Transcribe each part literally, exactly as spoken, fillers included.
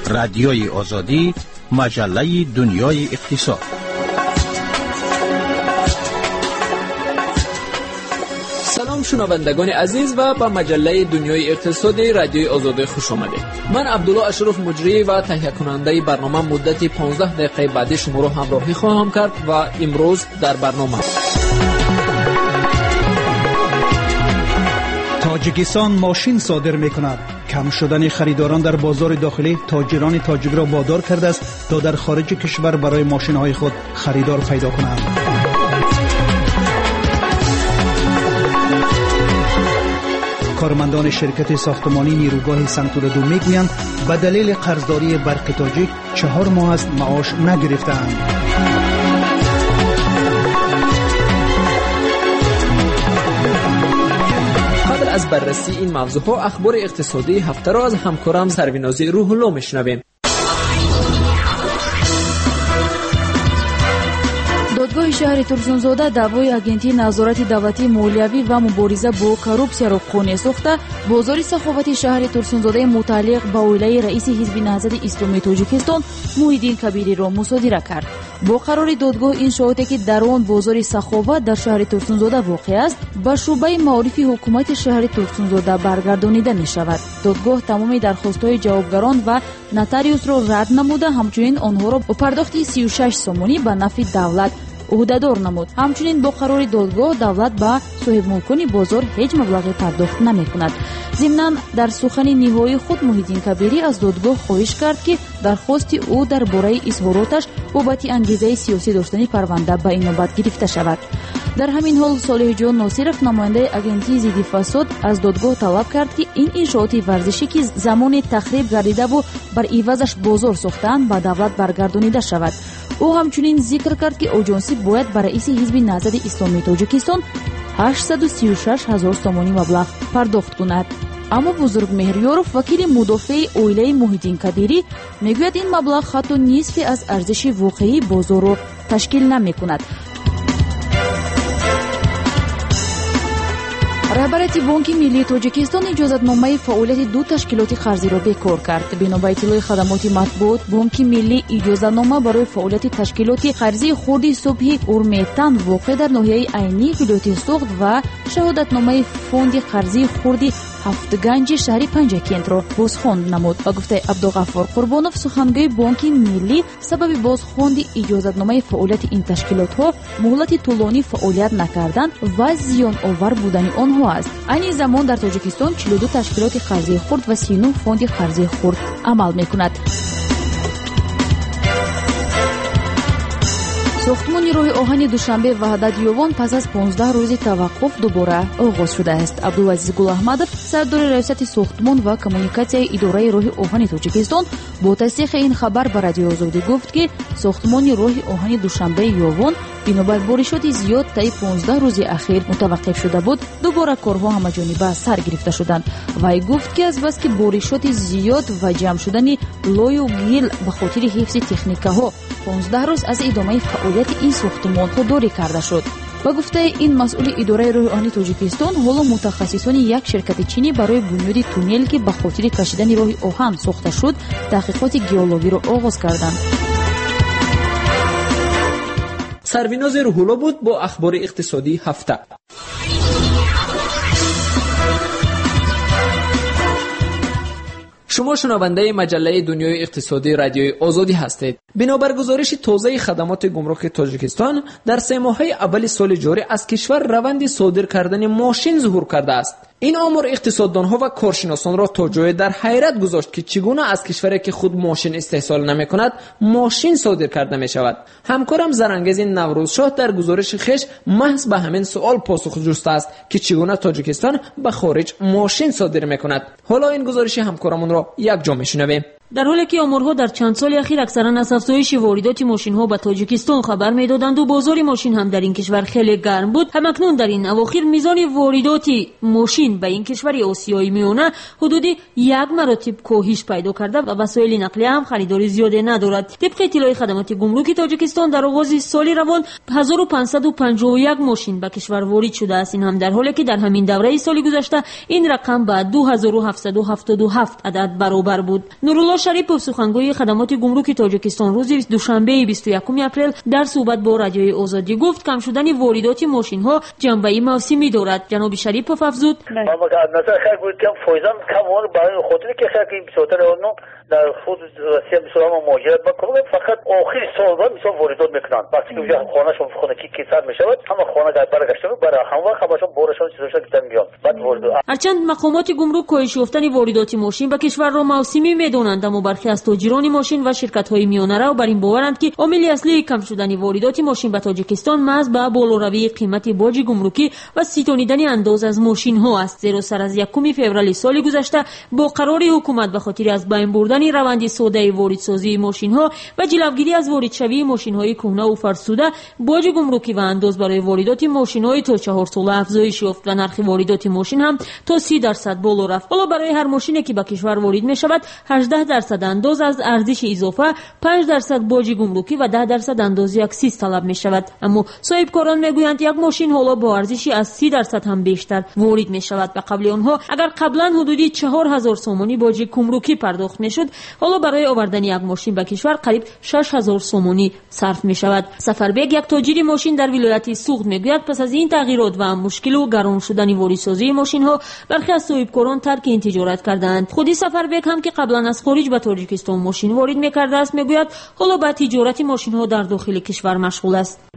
رادیوی آزادی، مجله دنیای اقتصاد. سلام شنوندگان عزیز و به مجله دنیای اقتصادی رادیوی آزادی خوش آمدید. من عبدالله اشرف مجری و تهیه کننده برنامه مدت پانزده دقیقه بعدی شما را همراهی خواهم کرد و امروز در برنامه تاجیکستان ماشین صادر می‌کند. کم شدن خریداران در بازار داخلی تاجران تاجیک را وادار کرده است تا در خارج کشور برای ماشین‌های خود خریدار پیدا کنند. کارمندان شرکت ساختمانی نیروگاه سنگتور دو میگویند به دلیل قرضداری برق تاجیک چهار ماه است معاش نگرفتند. قبل از بررسی این موضوعها اخبار اقتصادی هفته را از همکارم سرویناز روح الله میشنویم. دادگاه شهر ترسونزاده دعوای агентии назорати давлатии молиявӣ ва мубориза бо коррупсияро қонеъ сохта бозори саховати шаҳри турсунзодаи мутааллиқ ба оилаи раиси ҳизби наҳзади исломии тоҷикистон муҳиддин кабириро мусодира кард. бо қарори додгоҳ ин шоҳоде ки дар он бозори саховат дар шаҳри турсунзода воқеъ аст ба шуъбаи маорифи ҳукумати шаҳри турсунзода баргардонида мешавад. додгоҳ тамоми дархостҳои ҷавобгарон ва нотариусро рад намуда ҳамчунин онҳоро бо пардохти сию шаш сомонӣ ба нафи давлат уҳдадор намуд. ҳамчунин бо қарори додгоҳ давлат ба соҳибмулкони бозор ҳеҷ маблағе пардохт намекунад. зимнан дар сухани ниҳоии худ муҳиддин кабирӣ аз додгоҳ хоҳиш кард ки дархости ӯ дар бораи изҳороташ бобати ангезаи сиёсӣ доштани парванда ба инобат гирифта шавад. дар ҳамин ҳол солиҳҷон носиров намояндаи агентии зидди фасод аз додгоҳ талаб кард ки ин иншооти варзишӣ ки замоне тахриб гардидаву бар ивазаш бозор сохтаанд ба давлат баргардонида шавад. ӯ ҳамчунин зикр кард ки оҷонсӣ бояд ба раиси ҳизби наҳзади исломии тоҷикистон ҳаштсаду сию шаш ҳазор сомонӣ маблағ пардохт кунад. аммо бузургмеҳрёров вакили мудофиаи оилаи муҳиддин кабирӣ мегӯяд ин маблағ ҳатто нисфе аз арзиши воқеии бозорро ташкил намекунад. раҳбарияти бонки миллии тоҷикистон иҷозатномаи фаъолияти ду ташкилоти қарзиро бекор кард. бино ба иттилои хадамоти матбуот бонки миллӣ иҷозатнома барои фаъолияти ташкилоти қарзии хурди субҳи урметан воқеъ дар ноҳияи айнӣ вилояти суғд ва шаҳодатномаи фонди қарзии хурди ҳафтганҷи шаҳри панҷакентро бозхонд намуд. ба гуфтаи абдуғаффор қурбонов сухангӯи бонки миллӣ сабаби бозхонди иҷозатномаи фаъолияти ин ташкилотҳо муҳлати тӯлонӣ фаъолият накардан ва зиёновар будани онҳо аст. айни замон дар тоҷикистон чилу ду ташкилоти қарзии хурд ва си нӯҳ фонди қарзии хурд амал мекунад. сохтмони роҳи оҳани душанбе ваҳдат ёвон пас аз понздаҳ рӯзи таваққуф дубора оғоз шудааст. абдулазиз гулаҳмадов сардори раисати сохтмон ва коммуникатсияи идораи роҳи оҳани тоҷикистон бо тасдиқи ин хабар ба радиои озодӣ гуфт ки сохтмони роҳи оҳани душанбеи ёвон бинобар боришоти зиёд таи понздаҳ рӯзи ахир мутаваққиф шуда буд. дубора корҳо ҳамаҷониба сар гирифта шуданд. вай гуфт ки азбаски боришоти зиёд ва ҷамъ шудани лою гил ба хотири ҳифзи техникаҳо понздаҳ рӯз аз идомаи фаъолияти ин сохтмон худдорӣ карда шуд. ба гуфтаи ин масъули идораи роҳи оҳани тоҷикистон ҳоло мутахассисони як ширкати чинӣ барои бунёди туннел ки ба хотири кашидани роҳи оҳан сохта шуд таҳқиқоти геологиро оғоз карданд. سرویناز روح الله بود با اخبار اقتصادی هفته. شما شنونده مجله دنیای اقتصادی رادیوی آزادی هستید. بنابر گزارش تازه خدمات گمرک تاجیکستان در سه ماهه اول سال جاری از کشور روند صادر کردن ماشین ظهور کرده است. این آمار اقتصاددانها و کارشناسان را تا جای در حیرت گذاشت که چگونه از کشوری که خود ماشین استحصال نمی کند ماشین صادر کرده می شود. همکارم زرانگیز نوروزشاه در گزارش خویش محض به همین سوال پاسخ جسته است که چگونه تاجیکستان به خارج ماشین صادر می کند. حالا این گزارش همکارمون را یک جا میشنویم. در حالی که آمارها در چند سال اخیر اکثرا از افزایش واردات ماشین‌ها به تاجیکستان خبر می‌دادند و بازار ماشین هم در این کشور خیلی گرم بود، همکنون در این اواخر میزان واردات ماشین به این کشور آسیایی میانه حدودی یک مراتب کاهش پیدا کرده و وسایل نقلیه هم خریداری زیاده ندارد. طبق اطلاع خدمات گمرک تاجیکستان در آغاز سال روان هزار و پانصد و پنجاه و یک ماشین به کشور وارد شده است. این هم در حالی که در همین دوره سال گذشته این رقم به دو هزار و هفتصد و هفتاد و هفت عدد برابر بود. نورالله نواز شریپوف سخنگوی خدمات گمرک تاجیکستان روز دوشنبه بیست و یکم اپریل در صحبت با رادیوی آزادی گفت کم شدن واردات ماشین ها جنبه موسمی دارد. جناب شریپوف افزود در خود وسیع بسیار مهاجرت بکنه فقط آخر سال بعد مثلا واردات میکنن وقتی که اونجا خانهشون خونگی کیسر میشود همه خانه گرد برگشته برای همه خبرشون بورشون چیزاشون گرفتن میاد بعد واردات. هرچند مقامات گمرک کاهش یافتن واردات ماشین به کشور را موسمی میدونند اما برخی از تاجران ماشین و شرکت های میانه رو بر این باورند که عامل اصلی کم شدن واردات ماشین به تاجیکستان محض به بالاروی قیمت باج گمرکی و سیتونیدن انداز از ماشین ها است. زیرا سر از یکم فوریه سال گذشته با قرار حکومت به خاطر از بین بردن روند سوده واردسازی ماشین ها و جلوگیری از وارد شوی ماشین های کهنه و فرسوده باج گمرکی و انداز برای واردات ماشین های تا چهار ساله افزایش یافت و نرخ واردات ماشین هم تا سی درصد بالا رفت. حالا برای هر ماشینی که به کشور وارد می شود هجده درصد انداز از ارزش اضافه، پنج درصد باج گمرکی و ده درصد اندازی اکسیز طلب می شود. اما صاحبکاران میگویند یک ماشین حالا با ارزشی از سی درصد هم بیشتر وارد می شود و قبل آنها اگر قبلا حدودی چهار هزار سومانی باج گمرکی پرداخت می شد حالا برای آوردن یک ماشین به کشور قریب شش هزار سومانی صرف می شود. سفربگ یک تاجر ماشین در ولایت سوخت میگوید پس از این تغییرات و مشکل و گران شدن واردسازی ماشین ها برخی از صاحبکاران ترک این تجارت کردند. خودی سفربگ هم که قبلا از خارج به تاجیکستان ماشین وارد میکرده است میگوید حالا به تجارت ماشین ها در داخل کشور مشغول است.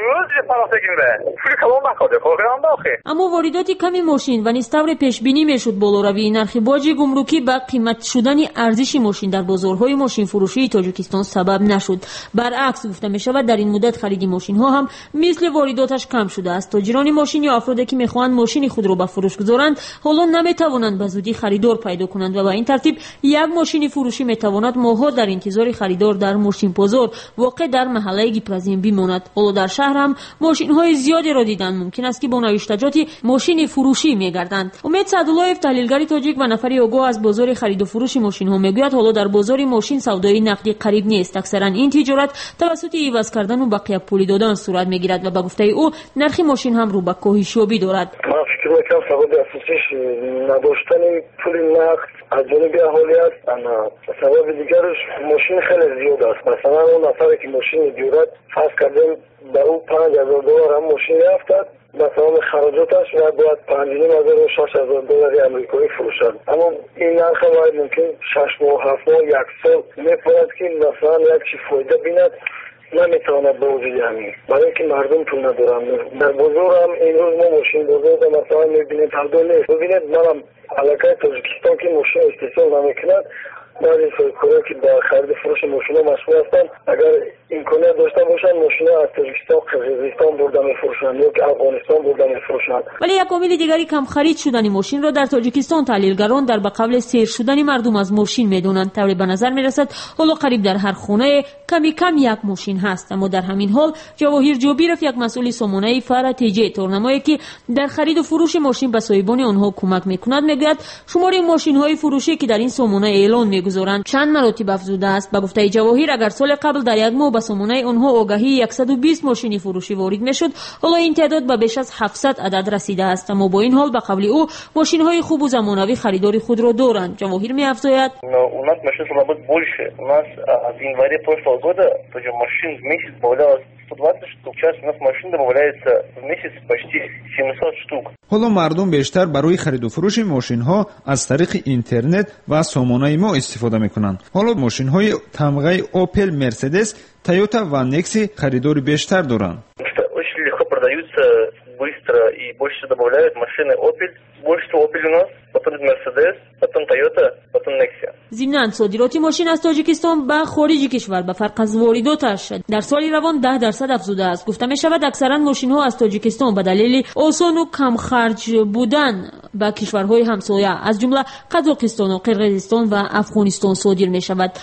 اما واردات کمی ماشین و نیستور پیش بینی میشد بالاروی نرخ باج گمرکی به قیمت شدن ارزش ماشین در بازارهای ماشین فروشی تاجیکستان سبب نشد. برعکس گفته می شود در این مدت خرید ماشین ها هم مثل وارداتش کم شده است. تاجران ماشین یا افرادی که میخواهند ماشین خود را به فروش گذارند حالا نمیتوانند به زودی خریدار پیدا کنند و با این ترتیب یک ماشین فروشی میتواند ماه‌ها در انتظار خریدار در ماشین بازار واقع در محله گیپرزین بماند. حالا در شهر هم ماشین های زیادی را دیدن ممکن است که با نوشتجات ماشین فروشی میگردند. امید سعدالله‌اف تحلیلگر تاجیک و نفری آگاه از بازار خرید و فروش ماشین ها میگوید حالا در بازار ماشین سودای نقدی قریب نیست. اکثرا این تجارت توسط عوض کردن و بقیه پول دادن صورت میگیرد و به گفته او نرخ ماشین هم رو به کاهش یابی دارد. من فکر میکنم سبب اساسیش نداشتن پول نقد از جانب اهالی است. اما سبب دیگرش ماشین خیلی زیاد است. مثلا اون نفری که ماشین دارد فرض کردیم به او پنج هزار دلار هم ماشین یافتد با تمام خراجاتش و باید پنج و نیم هزار و شش هزار دلاری امریکایی فروشد. اما این نرخ باید ممکن شش ماه هفت ماه یک سال میپرد که مثلا یک چی فایده بیند نمیتواند به وجود همین برای اینکه مردم پول ندارن. در بازار هم این روز ما ماشین بازار مثلا میبینید پردو نیست. ببینید منم علاقه تاجیکستان که ماشین استحصال نمیکند بعضی صاحبکاران که با خرید فروش ماشینا مشغول هستند اگر امکانیت داشته باشند ماشینا از تاجیکستان قرقیزستان برده میفروشند یا که افغانستان برده میفروشند. ولی یک عامل دیگری کم خرید شدن ماشین را در تاجیکستان تحلیلگران در به قبل سیر شدن مردم از ماشین میدونند. طوری به نظر میرسد حالا قریب در هر خانه کمی کم یک ماشین هست. اما در همین حال جواهر جوبیرف یک مسئول سامانه فرا تیجی تورنمایی که در خرید و فروش ماشین به صاحبان آنها کمک میکند میگوید شمار ماشین های فروشی که در این سامانه اعلان میگذارند چند مراتب افزوده است. به گفته جواهر اگر سال قبل در یک ماه به سامانه آنها آگهی صد و بیست ماشین فروشی وارد میشد حالا این تعداد به بیش از هفتصد عدد رسیده است. اما با این حال به قبل او ماشین های خوب و زمانوی خریداری خود را دارند. جواهر میافزاید у нас машин работает больше. У нас в январе прошлого года тоже машин в месяц добавлялось сто двадцать штук. Сейчас у нас машин добавляется в месяц почти семьсот штук. حالا مردم بیشتر برای خرید و فروش ماشین ها از طریق اینترنت و سامانه ما استفاده میکنند. حالا ماشین های تمغه اوپل، مرسدس، تویوتا و نکسی خریداری بیشتر دارند. Очень легко продаются быстро и больше добавляют машины Opel. Больше всего Opel у нас, потом Mercedes, потом Toyota, потом Nexia. ضمناً صادرات ماشین از تاجیکستان به خارج کشور به فرق از وارداتش در سال روان ده درصد افزوده است. گفته می شود اکثرا ماشین ها از تاجیکستان به دلیل آسان و کم خرج بودن به کشورهای همسایه از جمله قزاقستان و قرقیزستان و افغانستان صادر می شود.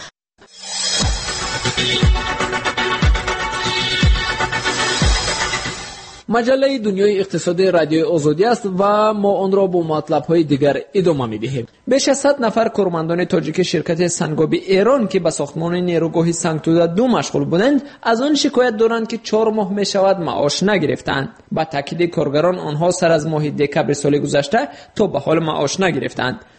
مجله دنیای اقتصادی رادیوی آزادی است و ما آن را با مطلب‌های دیگر ادامه می‌دهیم. بیش از صد نفر کارمندان تاجیک شرکت سنگاب ایران که به ساختمان نیروگاه سنگتوده دو مشغول بودند از آن شکایت دارند که چهار ماه می‌شود معاش نگرفتند. با تاکید کارگران آنها سر از ماه دکمبر سال گذشته تا به حال معاش نگرفتند.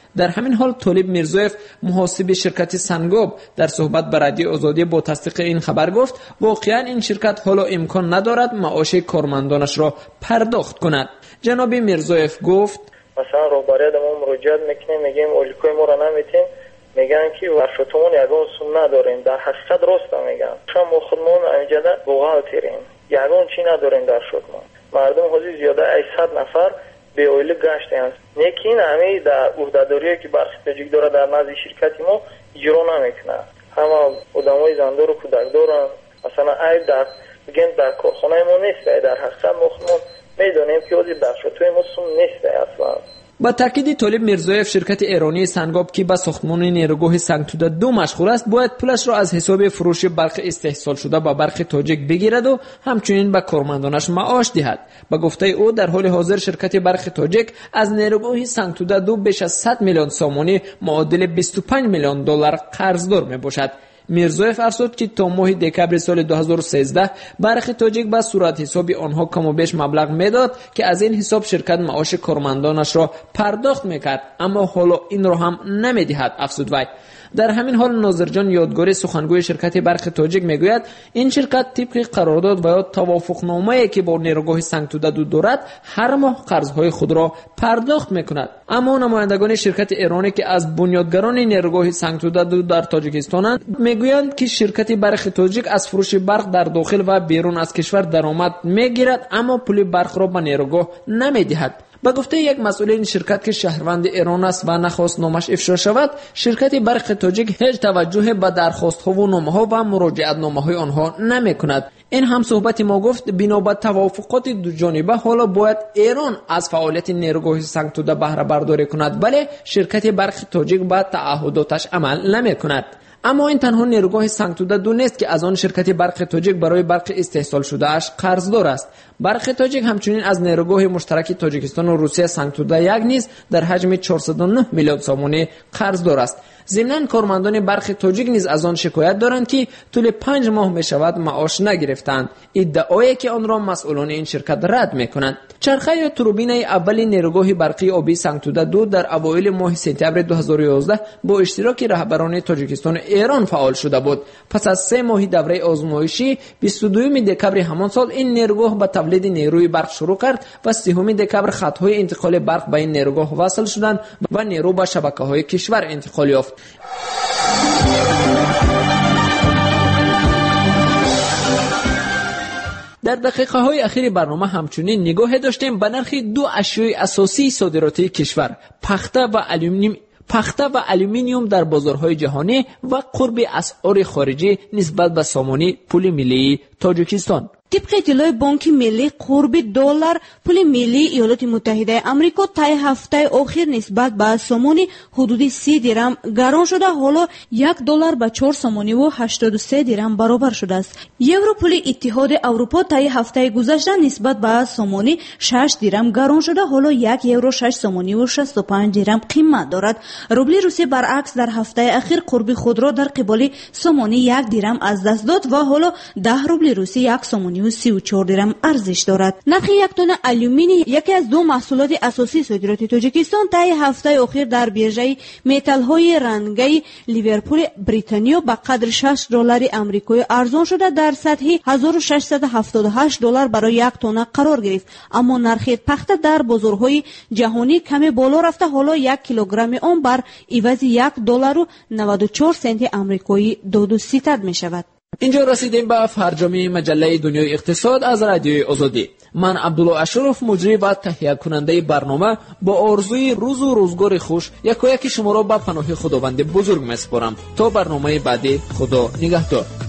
در همین حال طالب میرزویف محاسب شرکت سنگاب در صحبت با رادیو آزادی با تصدیق این خبر گفت واقعا این شرکت حالا امکان ندارد معاش کارمندانش را پرداخت کند. جناب میرزویف گفت مثلا روباره ما مراجعه میکنیم میگیم اولیکوی ما را نمیتیم، میگن که ورشتمون یگان سوم نداریم. در حقیقت راست میگن. شما خودمون اینجا بوغال تیریم یگان چی نداریم در شدمان. مردم حاضر زیاده صد نفر به اویل گشتن. نیکین همه در عهده‌داری که برخی تاجیک داره در نزد شرکت ما اجرا نمیکنه. همه آدمای زندار و کودک دارن. مثلا ای در بگن در کارخانه ما نیست. در حقیقت ما خودمون میدونیم که اوزی بخشتوی ما سوم نیست اصلا. با تاکید طالب میرزویف شرکت ایرانی سنگاب که به ساختمان نیروگاه سنگتوده دو مشغول است باید پولش را از حساب فروش برق استحصال شده با برق تاجیک بگیرد و همچنین به کارمندانش معاش دهد. با گفته او در حال حاضر شرکت برق تاجیک از نیروگاه سنگتوده دو بیش از صد میلیون سامانی معادل بیست و پنج میلیون دلار قرضدار می باشد. میرزویف افزود که تا ماه دکبر سال دو هزار و سیزده برق تاجیک به صورت حساب آنها کم و بیش مبلغ میداد که از این حساب شرکت معاش کارمندانش را پرداخت میکرد، اما حالا این را هم نمیدهد. افزود وی. در همین حال ناظرجان یادگاری سخنگوی شرکت برق تاجیک میگوید این شرکت طبق قرارداد و یا توافقنامه‌ای که با نیروگاه سنگتوده دو دارد هر ماه قرضهای خود را پرداخت میکند. اما نمایندگان شرکت ایرانی که از بنیادگران نیروگاه سنگتوده دو در تاجیکستانند میگویند که شرکت برق تاجیک از فروش برق در داخل و بیرون از کشور درآمد میگیرد اما پول برق را به نیروگاه نمیدهد. با گفته یک مسئول این شرکت که شهروند ایران است و نخواست نامش افشا شود، شرکت برق تاجیک هیچ توجه به درخواست ها و نامه ها و مراجعت نامه های آنها نمی کند. این هم صحبت ما گفت بنا به توافقات دو جانبه حالا باید ایران از فعالیت نیروگاه سنگتوده بهره برداری کند، ولی شرکت برق تاجیک به تعهداتش عمل نمی کند. اما این تنها نیروگاه سنگتوده دو نیست که از آن شرکت برق تاجیک برای برق استحصال شده اش قرضدار است. برق تاجیک همچنین از نیروگاه مشترک تاجیکستان و روسیه سنگتوده یک نیز در حجم چهارصد و نه میلیون سامانی قرضدار است. ضمناً کارمندان برق تاجیک نیز از آن شکایت دارند که طول پنج ماه می شود معاش نگرفتند، ادعایی که آن را مسئولان این شرکت رد می کنند. چرخه یا توربین اول نیروگاه برقی آبی سنگتوده دو در اوایل ماه سپتامبر دو هزار و یازده با اشتراک رهبران تاجیکستان و ایران فعال شده بود. پس از سه ماه دوره آزمایشی بیست و دوم دکبر همان سال این نیروگاه به تولید نیروی برق شروع کرد و سوم دکبر خطهای انتقال برق به این نیروگاه وصل شدند و نیرو به شبکه‌های کشور انتقال یافت. در دقیقه های اخیر برنامه همچنین نگاه داشتیم به نرخ دو اشیاء اساسی صادراتی کشور، پخته و الومینیوم پخته و الومینیوم در بازارهای جهانی و قرب اسعار خارجی نسبت به سامانه پول ملی تاجیکستان. طبق اطلاع بانک ملی قرب دلار پول ملی ایالات متحده آمریکا طی هفته اخیر نسبت به سامانه حدود سی درم گران شده، حالا یک دلار به چهار سامانی و هشتاد و سه درم برابر شده است. یورو پول اتحاد اروپا طی هفته گذشته نسبت به سامانه شش درم گران شده، حالا یک یورو شش سامانی و شصت و پنج درم قیمت دارد. روبل روسیه برعکس در هفته اخیر قرب خود را در قبال سامانه یک درم از دست داد و حالا ده روبل روسی یک سامانی و سی و چهار درم ارزش دارد. نرخ یک تن الومینی یکی از دو محصولات اساسی صادرات تاجیکستان طی هفته اخیر در بیرژه متال های رنگی لیورپول بریتانیا به قدر شش دلار آمریکایی ارزان شده در سطح هزار و ششصد و هفتاد و هشت دلار برای یک تن قرار گرفت، اما نرخ پخته در بازارهای جهانی کمی بالا رفته، حالا یک کیلوگرم آن بر عوض یک دلار و نود و چهار سنت آمریکایی دو ستد می شود. اینجا رسیدیم به فرجامی مجله دنیای اقتصاد از رادیوی آزادی. من عبدالله اشرف مجری و تهیه کننده برنامه با آرزوی روز و روزگار خوش یکایک شما را به پناه خداوند بزرگ میسپارم. تا برنامه بعدی، خدا نگهدار.